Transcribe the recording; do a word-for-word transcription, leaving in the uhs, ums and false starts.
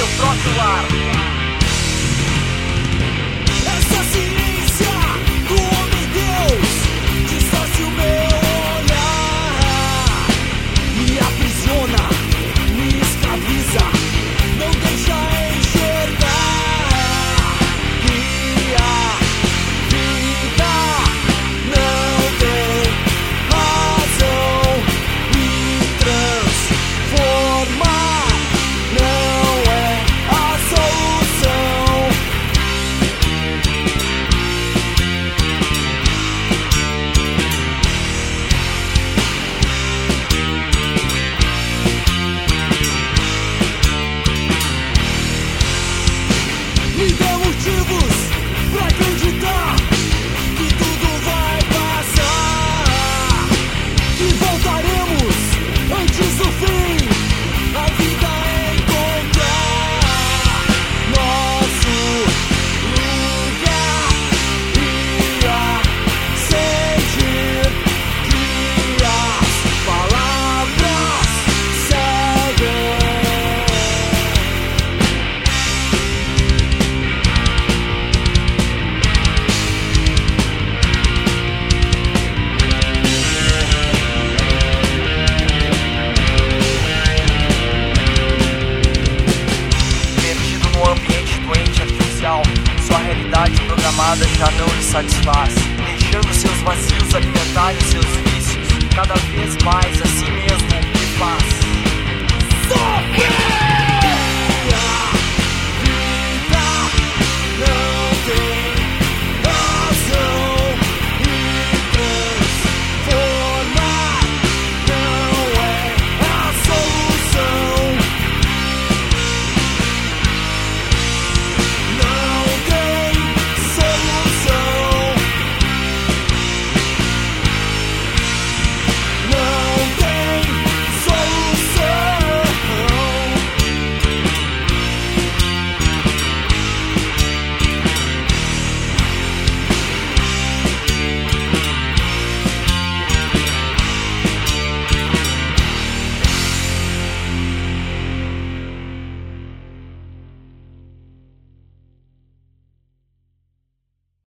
próprio lar. Essa ciência do homem-deus distorce o meu olhar, me aprisiona, me escraviza, não deixa enxergar que a vida não tem razão. Me transformar não é a solução. Me dê motivos pra acreditar que tudo vai passar, que voltaremos antes do fim, a vida é encontrar nosso lugar e a sentir que as palavras seguem. Perdido num ambiente doente artificial, sua realidade programada já não lhe satisfaz, deixando seus vazios alimentarem seus vícios, cada vez mais a si mesmo o que faz. Sofre!